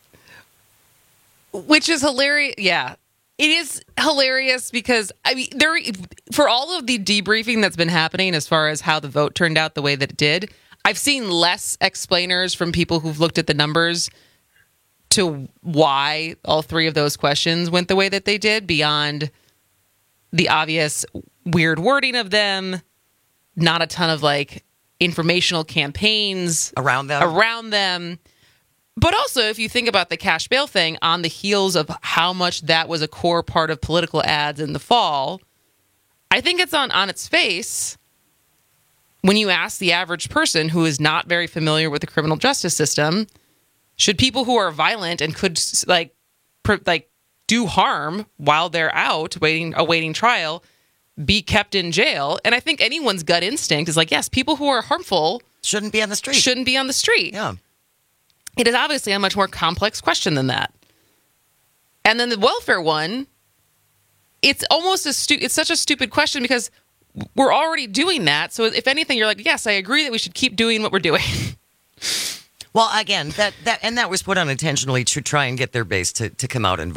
Which is hilarious. Yeah, it is hilarious because, I mean, there for all of the debriefing that's been happening as far as how the vote turned out the way that it did, I've seen less explainers from people who've looked at the numbers to why all three of those questions went the way that they did, beyond the obvious weird wording of them, not a ton of like informational campaigns around them. Around them. But also, if you think about the cash bail thing, on the heels of how much that was a core part of political ads in the fall, I think it's on, on its face when you ask the average person who is not very familiar with the criminal justice system, should people who are violent and could like pr- like do harm while they're out waiting awaiting trial be kept in jail? And I think anyone's gut instinct is like, yes, people who are harmful shouldn't be on the street. Shouldn't be on the street. Yeah. It is obviously a much more complex question than that. And then the welfare one, it's almost a stu- it's such a stupid question because we're already doing that. So if anything, you're like, yes, I agree that we should keep doing what we're doing. Well, again, that, that and that was put on intentionally to try and get their base to, to come out and vote.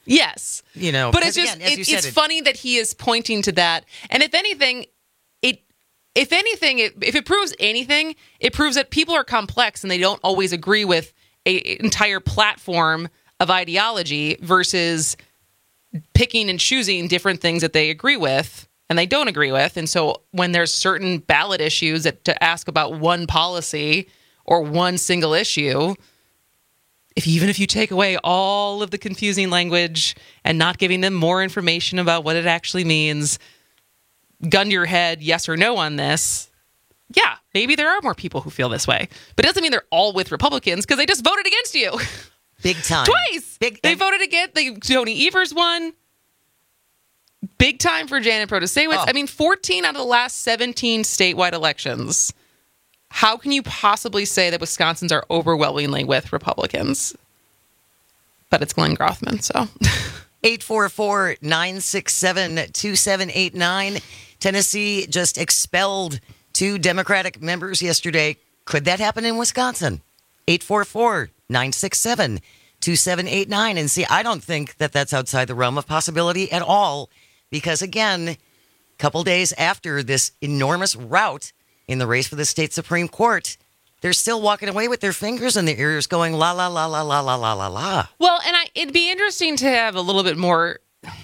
Yes. You know, but it's 'cause just, again, as it, you said, it's it- funny that he is pointing to that. And if anything, it, if anything, it, if it proves anything, it proves that people are complex and they don't always agree with a entire platform of ideology versus picking and choosing different things that they agree with and they don't agree with. And so when there's certain ballot issues that to ask about one policy or one single issue, if even if you take away all of the confusing language and not giving them more information about what it actually means, gun to your head, yes or no on this, yeah, maybe there are more people who feel this way. But it doesn't mean they're all with Republicans because they just voted against you. Big time. Twice. Big, they voted against, they, Tony Evers won. Big time for Janet Protasewicz. Oh. I mean, fourteen out of the last seventeen statewide elections. How can you possibly say that Wisconsins are overwhelmingly with Republicans? But it's Glenn Grothman, so. eight four four, nine six seven, two seven eight nine. Tennessee just expelled two Democratic members yesterday. Could that happen in Wisconsin? eight four four, nine six seven, two seven eight nine. And see, I don't think that that's outside the realm of possibility at all. Because again, a couple days after this enormous rout in the race for the state Supreme Court, they're still walking away with their fingers in their ears going la, la, la, la, la, la, la, la, la. Well, and I, it'd be interesting to have a little bit more,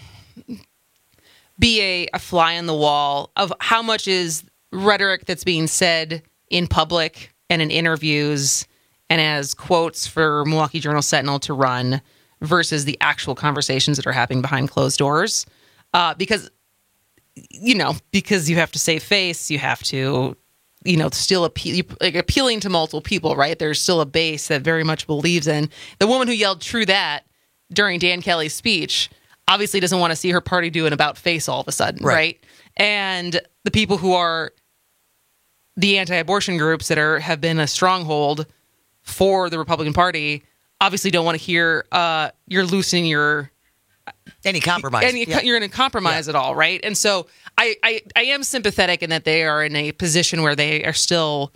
be a, a fly on the wall of how much is rhetoric that's being said in public and in interviews and as quotes for Milwaukee Journal Sentinel to run versus the actual conversations that are happening behind closed doors. Uh, because, you know, because you have to save face, you have to, you know, still appeal, like appealing to multiple people, right? There's still a base that very much believes in. The woman who yelled "True that" during Dan Kelly's speech obviously doesn't want to see her party do an about face all of a sudden, right? right? And the people who are the anti-abortion groups that are have been a stronghold for the Republican Party obviously don't want to hear uh, you're loosening your any compromise. Any, yeah. You're going to compromise yeah. at all, right? And so I, I, I am sympathetic in that they are in a position where they are still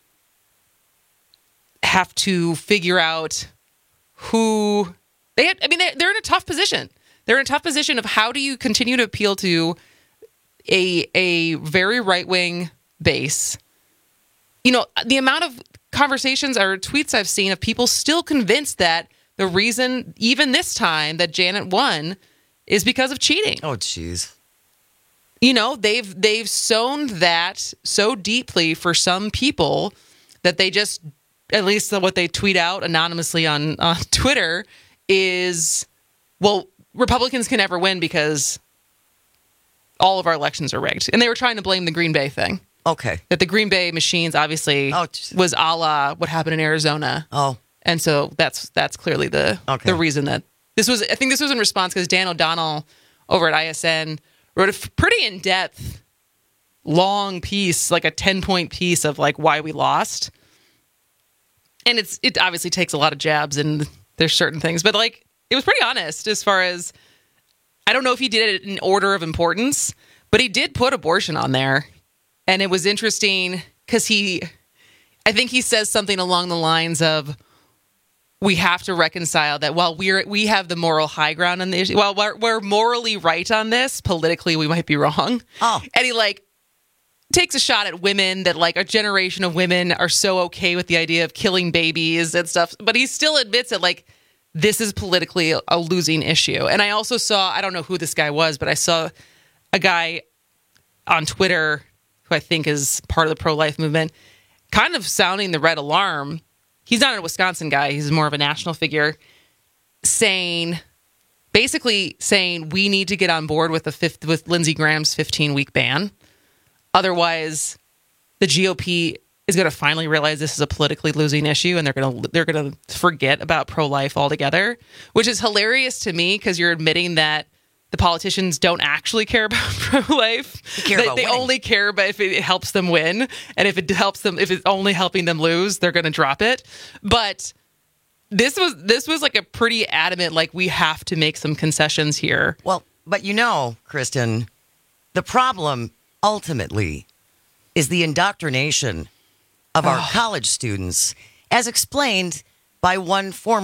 have to figure out who they. Have, I mean, they're, they're in a tough position. They're in a tough position of how do you continue to appeal to a a very right wing base. You know, the amount of conversations or tweets I've seen of people still convinced that the reason, even this time, that Janet won is because of cheating. Oh, jeez. You know, they've they've sown that so deeply for some people that they just, at least what they tweet out anonymously on, on Twitter is, well, Republicans can never win because all of our elections are rigged. And they were trying to blame the Green Bay thing. Okay. That the Green Bay machines obviously oh, was a la what happened in Arizona. Oh. And so that's that's clearly the okay. the reason that this was. I think this was in response because Dan O'Donnell over at I S N wrote a pretty in depth, long piece, like a ten point piece of like why we lost. And it's it obviously takes a lot of jabs and there's certain things, but like it was pretty honest as far as I don't know if he did it in order of importance, but he did put abortion on there, and it was interesting because he, I think he says something along the lines of, we have to reconcile that while we're we have the moral high ground on the issue, while we're, we're morally right on this, politically we might be wrong. Oh, and he like takes a shot at women that like a generation of women are so okay with the idea of killing babies and stuff, but he still admits that like this is politically a, a losing issue. And I also saw, I don't know who this guy was, but I saw a guy on Twitter who I think is part of the pro-life movement, kind of sounding the red alarm. He's not a Wisconsin guy. He's more of a national figure, saying, basically saying, we need to get on board with the fifth, with Lindsey Graham's fifteen week ban. Otherwise, the G O P is going to finally realize this is a politically losing issue, and they're going to they're going to forget about pro-life altogether, which is hilarious to me because you're admitting that the politicians don't actually care about pro-life. They, care they, about they only care about if it helps them win. And if it helps them, if it's only helping them lose, they're going to drop it. But this was this was like a pretty adamant, like, we have to make some concessions here. Well, but you know, Kristen, the problem ultimately is the indoctrination of our oh. college students, as explained by one former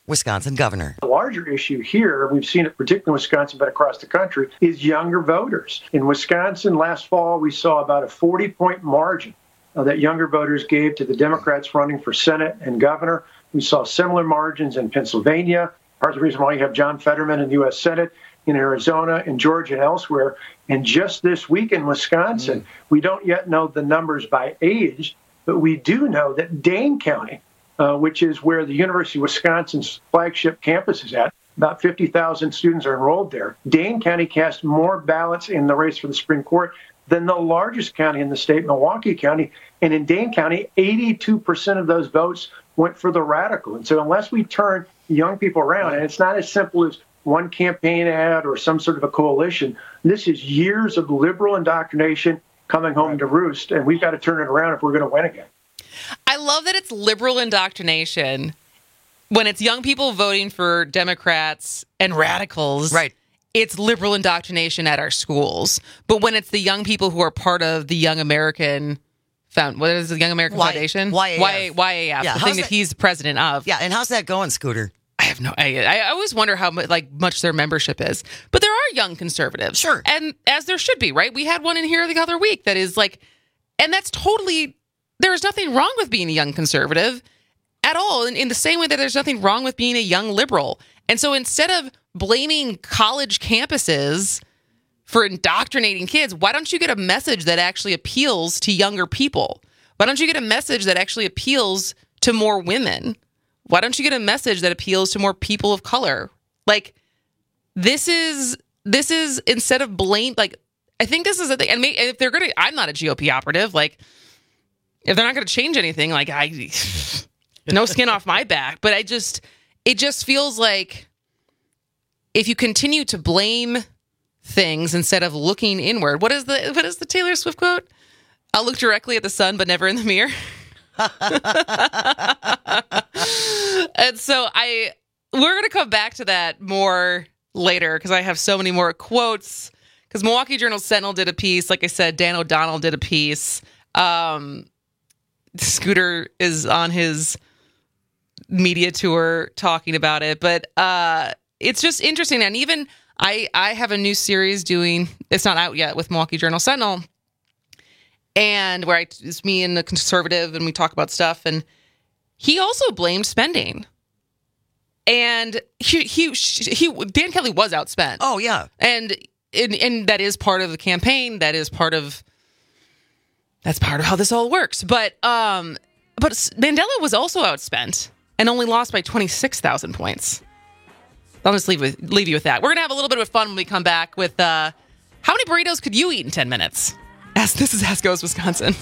Wisconsin governor. The larger issue here, we've seen it particularly in Wisconsin, but across the country, is younger voters. In Wisconsin last fall, we saw about a forty-point margin uh, that younger voters gave to the Democrats running for Senate and governor. We saw similar margins in Pennsylvania. Part of the reason why you have John Fetterman in the U S Senate, in Arizona, in Georgia, and elsewhere. And just this week in Wisconsin, mm. we don't yet know the numbers by age, but we do know that Dane County, uh, which is where the University of Wisconsin's flagship campus is at, about fifty thousand students are enrolled there. Dane County cast more ballots in the race for the Supreme Court than the largest county in the state, Milwaukee County. And in Dane County, eighty-two percent of those votes went for the radical. And so unless we turn young people around, and it's not as simple as one campaign ad or some sort of a coalition, this is years of liberal indoctrination coming home to roost, and we've got to turn it around if we're going to win again. I love that it's liberal indoctrination when it's young people voting for Democrats and radicals. Right. It's liberal indoctrination at our schools. But when it's the young people who are part of the Young American Found, what is the Young American y- Foundation? Y A F. Y- YAF, Yeah, the how's thing that, that he's president of. Yeah, and how's that going, Scooter? I have no idea. I, I always wonder how much, like, much their membership is. But there are young conservatives. Sure. And as there should be, right? We had one in here the other week that is like, and that's totally, there's nothing wrong with being a young conservative at all. In, in the same way that there's nothing wrong with being a young liberal. And so instead of blaming college campuses for indoctrinating kids, why don't you get a message that actually appeals to younger people? Why don't you get a message that actually appeals to more women? Why don't you get a message that appeals to more people of color? Like, this is, this is instead of blame, like, I think this is the thing. And may, if they're going to, I'm not a G O P operative. Like, if they're not going to change anything, like, I, no skin off my back. But I just, it just feels like if you continue to blame things instead of looking inward, what is the, what is the Taylor Swift quote? I'll look directly at the sun, but never in the mirror. And so I, we're going to come back to that more later because I have so many more quotes. Because Milwaukee Journal Sentinel did a piece. Like I said, Dan O'Donnell did a piece. Um, Scooter is on his media tour talking about it. But uh, it's just interesting. And even I, I have a new series doing, it's not out yet, with Milwaukee Journal Sentinel. And where I, it's me and the conservative, and we talk about stuff. And he also blamed spending. And he, he, he, Dan Kelly was outspent. Oh, yeah. And, and, and that is part of the campaign. That is part of, that's part of how this all works. But, um, but Mandela was also outspent and only lost by twenty-six thousand points. I'll just leave, with, leave you with that. We're going to have a little bit of fun when we come back with, uh, how many burritos could you eat in ten minutes? As this is Ask Goes Wisconsin.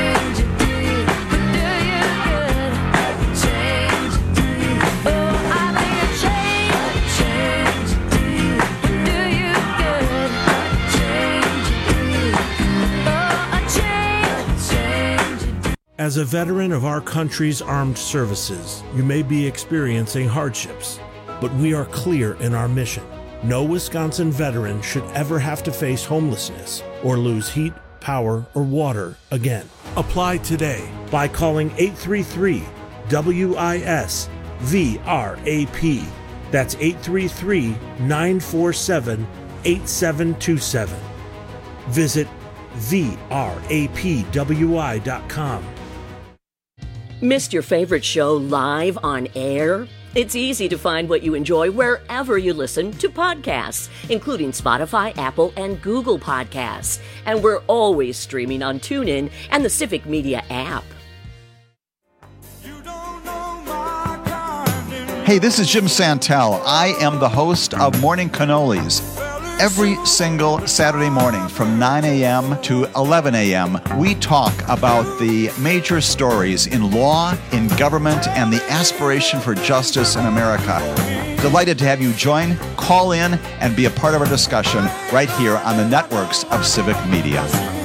As a veteran of our country's armed services, you may be experiencing hardships, but we are clear in our mission. No Wisconsin veteran should ever have to face homelessness or lose heat, power, or water again. Apply today by calling eight three three W I S V R A P. That's eight three three, nine four seven, eight seven two seven. Visit V R A P W I dot com. Missed your favorite show live on air? It's easy to find what you enjoy wherever you listen to podcasts, including Spotify, Apple, and Google Podcasts. And we're always streaming on TuneIn and the Civic Media app. Hey, this is Jim Santel. I am the host of Morning Cannolis. Every single Saturday morning from nine a.m. to eleven a.m., we talk about the major stories in law, in government, and the aspiration for justice in America. Delighted to have you join, call in, and be a part of our discussion right here on the networks of Civic Media.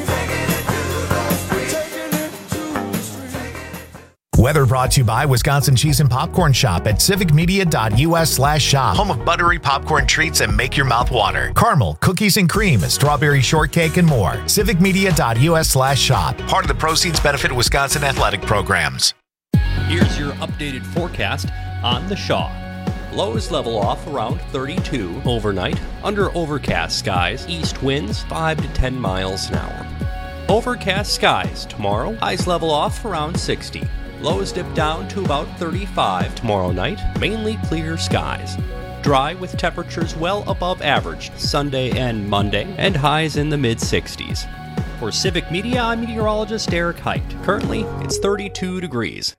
Weather brought to you by Wisconsin Cheese and Popcorn Shop at civicmedia.us slash shop. Home of buttery popcorn treats and make your mouth water. Caramel, cookies and cream, strawberry shortcake, and more. civicmedia.us slash shop. Part of the proceeds benefit Wisconsin athletic programs. Here's your updated forecast on the Shaw. Lows level off around thirty-two overnight. Under overcast skies, east winds five to ten miles an hour. Overcast skies tomorrow. Highs level off around sixty. Lows dip down to about thirty-five tomorrow night. Mainly clear skies. Dry with temperatures well above average Sunday and Monday, and highs in the mid-sixties. For Civic Media, I'm meteorologist Eric Height. Currently, it's thirty-two degrees.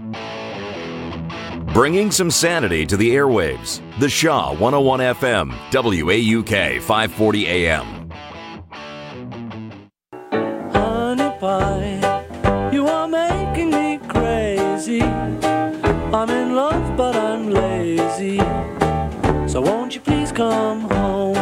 Bringing some sanity to the airwaves. The Shaw one oh one F M, W A U K five forty A M. Honey pie, you are making me crazy. I'm in love, but I'm lazy. So won't you please come home?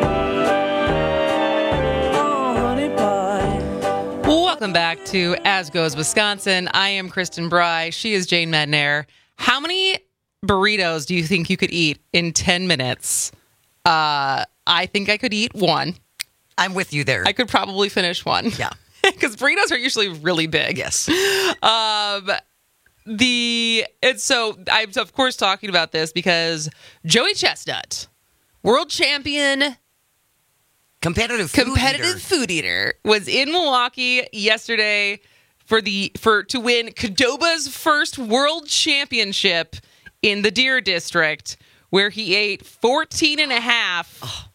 Oh, honey pie. Welcome back to As Goes Wisconsin. I am Kristen Bry. She is Jane Madnair. How many burritos do you think you could eat in ten minutes? Uh, I think I could eat one. I'm with you there. I could probably finish one. Yeah. Because burritos are usually really big. Yes. Um, the and so I'm of course talking about this because Joey Chestnut, world champion, competitive food competitive eater. food eater, was in Milwaukee yesterday for the for to win Qdoba's first world championship in the Deer District, where he ate fourteen and a half oh.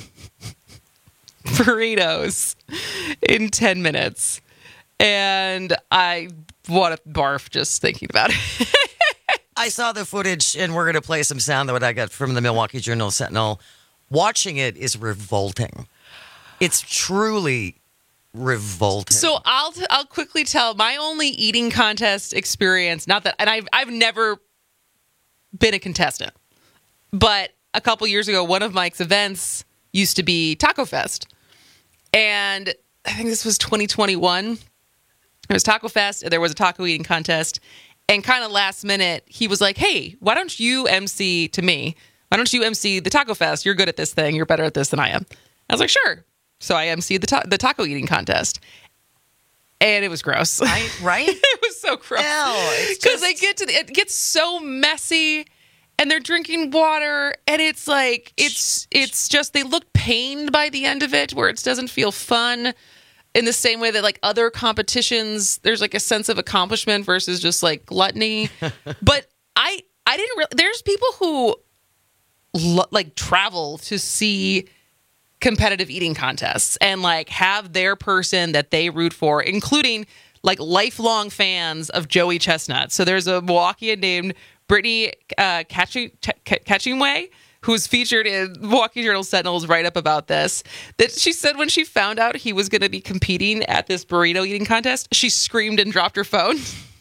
burritos in ten minutes. And I want to barf just thinking about it. I saw the footage, and we're going to play some sound that I got from the Milwaukee Journal-Sentinel. Watching it is revolting. It's truly revolting. So I'll t- I'll quickly tell my only eating contest experience. Not that, and I've I've never been a contestant, but a couple years ago, one of Mike's events used to be Taco Fest, and I think this was twenty twenty-one. It was Taco Fest. There was a taco eating contest. And kind of last minute, he was like, hey, why don't you M C to me? Why don't you M C the Taco Fest? You're good at this thing. You're better at this than I am. I was like, sure. So I M C'd the, ta- the taco eating contest. And it was gross. I, right? It was so gross. Because just... they get to the, it gets so messy. And they're drinking water. And it's like, it's it's just, they look pained by the end of it, where it doesn't feel fun. In the same way that like other competitions, there's like a sense of accomplishment versus just like gluttony. But I, I didn't really, there's people who lo- like travel to see competitive eating contests and like have their person that they root for, including like lifelong fans of Joey Chestnut. So there's a Milwaukeean named Brittany uh, Catching Catchingway, who's featured in Milwaukee Journal Sentinel's write-up about this, that she said when she found out he was going to be competing at this burrito eating contest, she screamed and dropped her phone.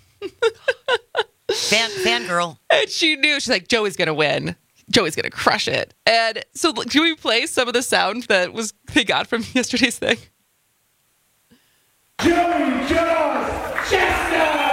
Fan, fangirl. And she knew. She's like, Joey's going to win. Joey's going to crush it. And so can we play some of the sound that was they got from yesterday's thing? Joey Jones Chestnut!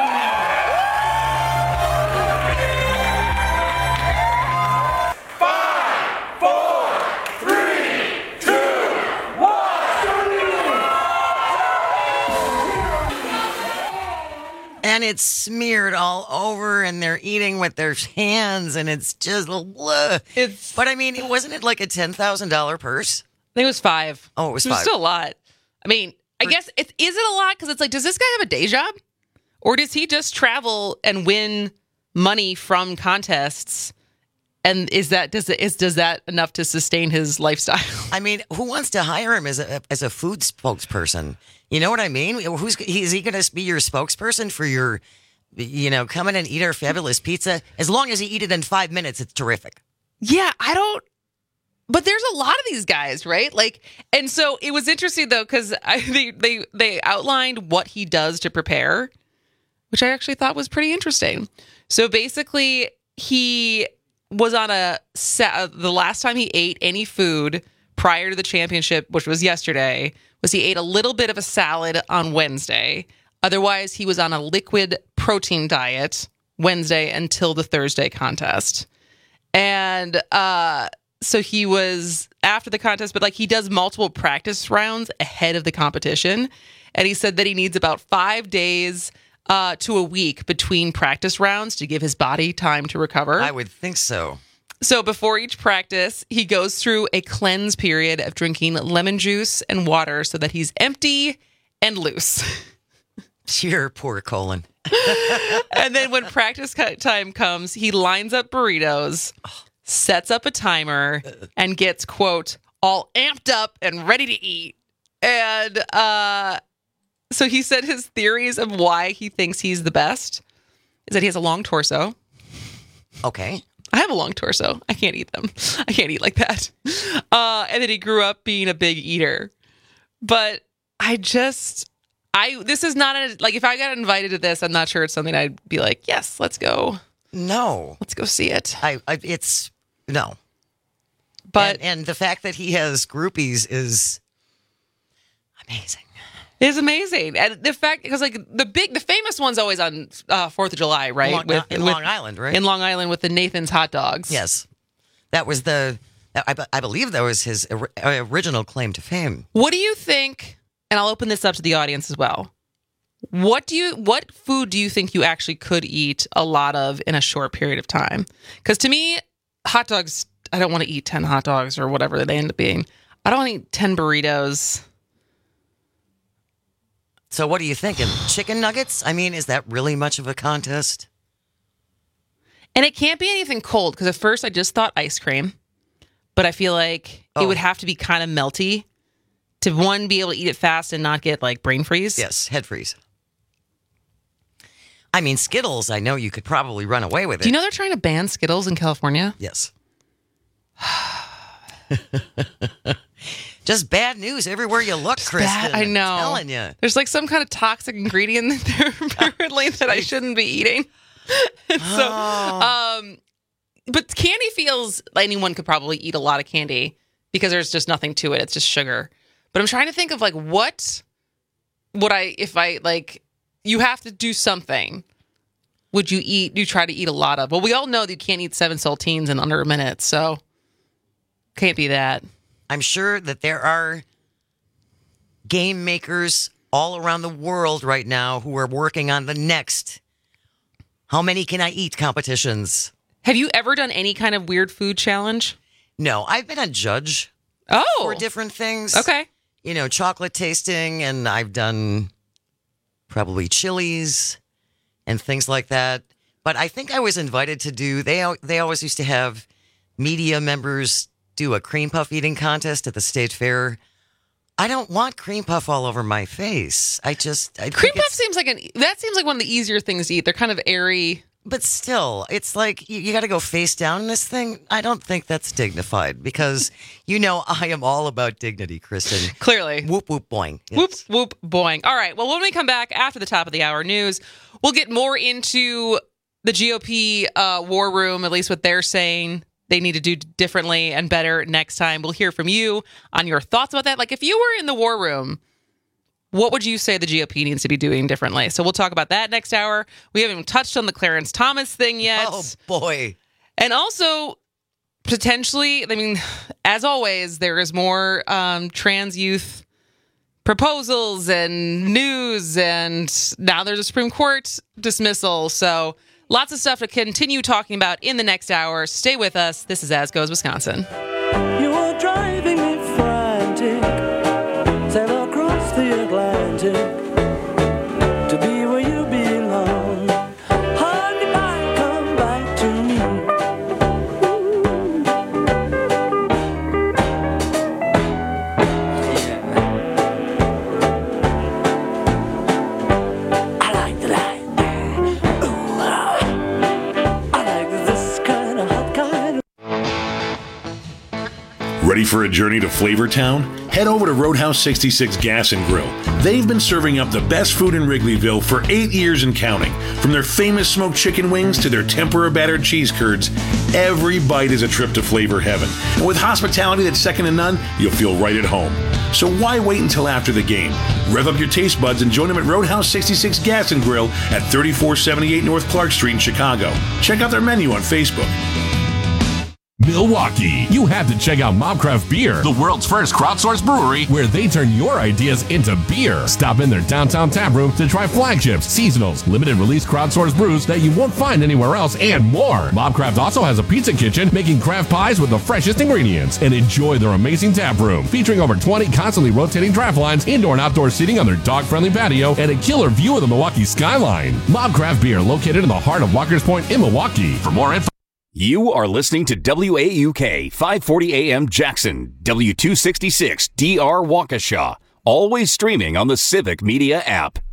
And it's smeared all over, and they're eating with their hands, and it's just blah. It's, but I mean, wasn't it like a ten thousand dollars purse? I think it was five. Oh, it was it five. was still a lot. I mean, I For, guess, it, is it a lot? Because it's like, does this guy have a day job? Or does he just travel and win money from contests? And is that does it, is does that enough to sustain his lifestyle? I mean, who wants to hire him as a as a food spokesperson? You know what I mean? Who's is he going to be your spokesperson for your, you know, come in and eat our fabulous pizza? As long as you eat it in five minutes, it's terrific. Yeah, I don't. But there's a lot of these guys, right? Like, and so it was interesting though because they they they outlined what he does to prepare, which I actually thought was pretty interesting. So basically, he was on a set. The last time he ate any food prior to the championship, which was yesterday, was he ate a little bit of a salad on Wednesday. Otherwise, he was on a liquid protein diet Wednesday until the Thursday contest. And uh, so he was after the contest, but like he does multiple practice rounds ahead of the competition. And he said that he needs about five days uh, to a week between practice rounds to give his body time to recover. I would think so. So before each practice, he goes through a cleanse period of drinking lemon juice and water so that he's empty and loose. Your poor colon. And then when practice time comes, he lines up burritos, sets up a timer, and gets, quote, all amped up and ready to eat. And uh, so he said his theories of why he thinks he's the best is that he has a long torso. Okay. I have a long torso. I can't eat them. I can't eat like that. Uh, and then he grew up being a big eater. But I just, I this is not a, like if I got invited to this, I'm not sure it's something I'd be like, yes, let's go. No. Let's go see it. I, I it's, no. But and, and the fact that he has groupies is amazing. It's amazing. And the fact, because like the big, the famous one's always on uh, fourth of July, right? Long, with, in with, Long Island, right? In Long Island with the Nathan's hot dogs. Yes. That was the, I, I believe that was his original claim to fame. What do you think, and I'll open this up to the audience as well. What do you, what food do you think you actually could eat a lot of in a short period of time? Because to me, hot dogs, I don't want to eat ten hot dogs or whatever they end up being. I don't want to eat ten burritos. So what are you thinking? Chicken nuggets? I mean, is that really much of a contest? And it can't be anything cold, because at first I just thought ice cream. But I feel like oh. it would have to be kind of melty to, one, be able to eat it fast and not get, like, brain freeze. Yes, head freeze. I mean, Skittles, I know you could probably run away with it. Do you know they're trying to ban Skittles in California? Yes. Just bad news everywhere you look, Kristen. Bad, I know. I'm telling you. There's like some kind of toxic ingredient in there apparently that I shouldn't be eating. And so, Oh. um, but candy feels like anyone could probably eat a lot of candy because there's just nothing to it. It's just sugar. But I'm trying to think of like what would I, if I like, you have to do something. Would you eat, you try to eat a lot of? Well, we all know that you can't eat seven saltines in under a minute. So can't be that. I'm sure that there are game makers all around the world right now who are working on the next how many can I eat competitions. Have you ever done any kind of weird food challenge? No, I've been a judge oh. for different things. Okay. You know, chocolate tasting, and I've done probably chilies and things like that. But I think I was invited to do, they, they always used to have media members do a cream puff eating contest at the state fair. I don't want cream puff all over my face. I just I cream puff seems like an that seems like one of the easier things to eat. They're kind of airy, but still, it's like you, you got to go face down in this thing. I don't think that's dignified because you know I am all about dignity, Kristen. Clearly, whoop whoop boing, yes. whoop whoop boing. All right. Well, when we come back after the top of the hour news, we'll get more into the G O P uh, war room, at least what they're saying they need to do differently and better next time. We'll hear from you on your thoughts about that. Like, if you were in the war room, what would you say the G O P needs to be doing differently? So we'll talk about that next hour. We haven't even touched on the Clarence Thomas thing yet. Oh, boy. And also, potentially, I mean, as always, there is more um, trans youth proposals and news, and now there's a Supreme Court dismissal. So lots of stuff to continue talking about in the next hour. Stay with us. This is As Goes Wisconsin. You are driving me frantic, sail across the Atlantic to be where you belong. Honey pie, come back to me. Yeah. I like the light. Ready for a journey to Flavortown? Head over to Roadhouse sixty-six Gas and Grill. They've been serving up the best food in Wrigleyville for eight years and counting. From their famous smoked chicken wings to their tempura battered cheese curds, every bite is a trip to flavor heaven. And with hospitality that's second to none, you'll feel right at home. So why wait until after the game? Rev up your taste buds and join them at Roadhouse sixty-six Gas and Grill at thirty-four seventy-eight North Clark Street in Chicago. Check out their menu on Facebook. Milwaukee. You have to check out Mobcraft Beer, the world's first crowdsourced brewery where they turn your ideas into beer. Stop in their downtown tap room to try flagships, seasonals, limited release crowdsourced brews that you won't find anywhere else, and more. Mobcraft also has a pizza kitchen making craft pies with the freshest ingredients. And enjoy their amazing tap room featuring over twenty constantly rotating draft lines, indoor and outdoor seating on their dog-friendly patio, and a killer view of the Milwaukee skyline. Mobcraft Beer, located in the heart of Walker's Point in Milwaukee. For more info, You are listening to W A U K five forty A M Jackson, W two sixty-six D R Waukesha, always streaming on the Civic Media app.